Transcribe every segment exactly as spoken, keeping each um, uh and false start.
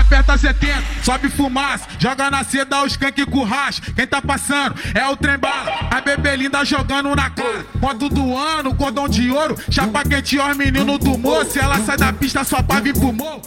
aperta setenta, sobe fumaça, joga na seda o skunk com racha. Quem tá passando é o trem bala, a bebê linda jogando na cara. Conto do ano, cordão de ouro, chapa quente, ó, menino do moço. Se ela sai da pista só pra vir pro morro.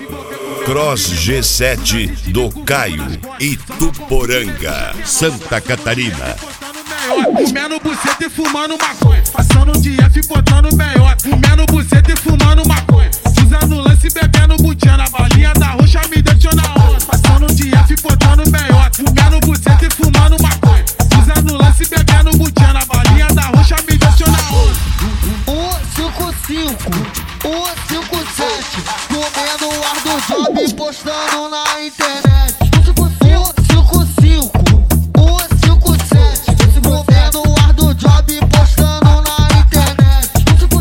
Cross G sete do Caio, Ituporanga, Santa Catarina. Comendo buceta e fumando maconha, passando de F botando meiota. Comendo buceta e fumando maconha, usando lance e bebendo butinha. Na balinha da roxa me deixou na onda, passando de F botando meiota. Comendo buceta e fumando maconha, usando lance e bebendo butinha. Na balinha da roxa me deixou na onda. um cinco cinco, um cinco sete, comendo o ar do job e postando na internet. um cinco cinco, um cinco sete, comendo o ar do job e postando na internet. um cinco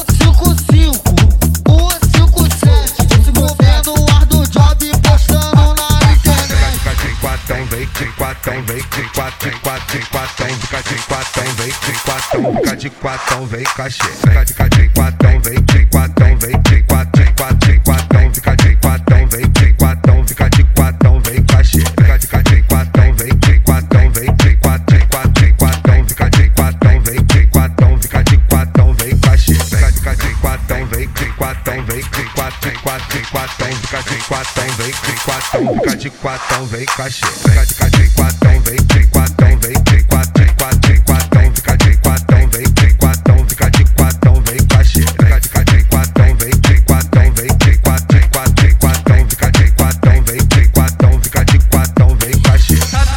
cinco, um cinco sete, comendo o ar do job e postando na internet. Fica de quatão, vem de quatão, vem de quatão, de quatão, de quatão, fica de quatão, vem de quatão, fica de quatão, vem cachê. Fica de quatão, vem de quatão, vem de quatão, de quatão, de quatão, fica de quatão, vem de quatão, fica de quatão, vem cachê. Fica de quatão, vem de quatão, vem de quatão, de quatão, de quatão, fica de quatão, vem de quatão, fica de quatão, vem cachê. Fica de quatão, vem de quatão, vem de quatão, de quatão, de quatão, fica de quatão, vem de quatão, fica de quatão, vem cachê. Fica de quatão, vem de quatão, vem de quatão, de quatão, de quatão, fica de quatão, vem de quatão, fica de quatão, vem cachê. Fica de quatão, vem de quatão, vem de quatão, de quatão, de quatão, fica de quatão, vem de quatão, fica de quatão, vem cachê.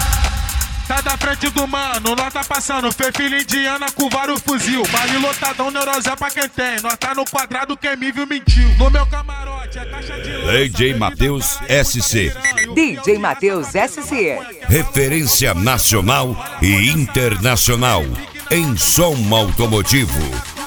Tá da frente do mano, nós tá passando, fez filha indiana com vários fuzil. Baile lotadão, neurosé pra quem tem. Nós tá no quadrado, quem me viu mentiu. No meu camarote é caixa de lança, D J Matheus S C. D J Matheus S C. Referência nacional e internacional em som automotivo.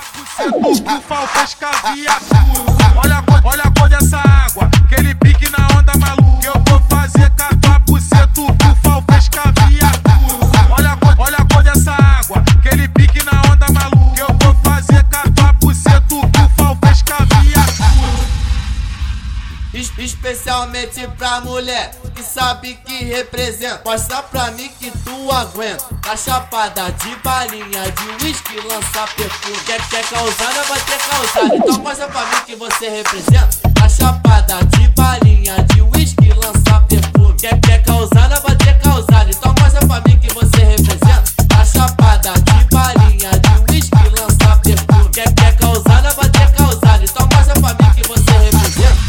Olha, olha a cor dessa água, aquele pique na onda maluca. Eu vou fazer catuar buceto, bufal fez caviatura. Olha, olha a cor dessa água, aquele pique na onda maluca. Eu vou fazer catuar buceto, bufal fez caviatura. Especialmente pra mulher que sabe que representa. Mostra pra mim que tu aguenta. A chapada de balinha, de uísque, lança perfume. Quer, quer causada, vai ter causada. Então mostra pra mim que você representa. A chapada de balinha, de uísque, lança perfume. Quer, quer causada, vai ter causada. Então mostra pra mim que você representa. A chapada de balinha, de uísque, lança perfume. Quer, quer causada, vai ter causada. Então mostra pra mim que você representa.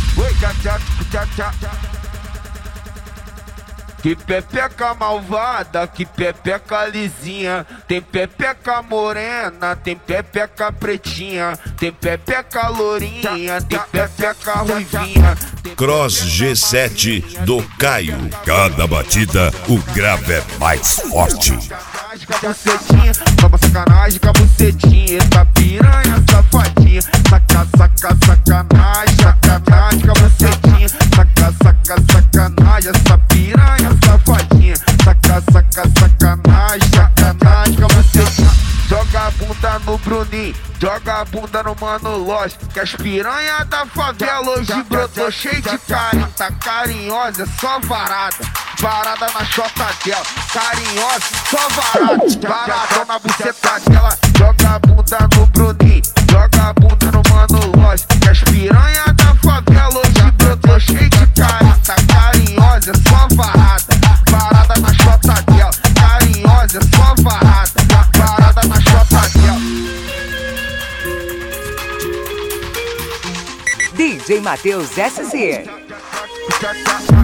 Que pepeca malvada, que pepeca lisinha. Tem pepeca morena, tem pepeca pretinha. Tem pepeca lourinha, tem pepeca ruivinha. Cross G sete do Caio. Cada batida, o grave é mais forte. Bucetinha, toma sacanagem com a bucetinha. Essa piranha safadinha. Saca, saca, sacanagem, sacanagem com a bucetinha. Saca, saca, sacanagem, essa piranha safadinha. Saca, saca, sacanagem, sacanagem com a bucetinha. Joga a bunda no Bruninho, joga a bunda no Mano Lógico. Que as piranha da favela hoje brotou cheio de carinho. Tá carinhosa, é só varada. Varada na chota dela, carinhosa, só varada. Varadão na buceta dela. Joga a bunda no Bruninho, joga a bunda no Mano Lógico. Que as piranha da favela hoje brotou cheio de carinho. Tá carinhosa, é só varada. Varada na chota dela, carinhosa, é só varada. Varada na chota dela. D J Matheus S C.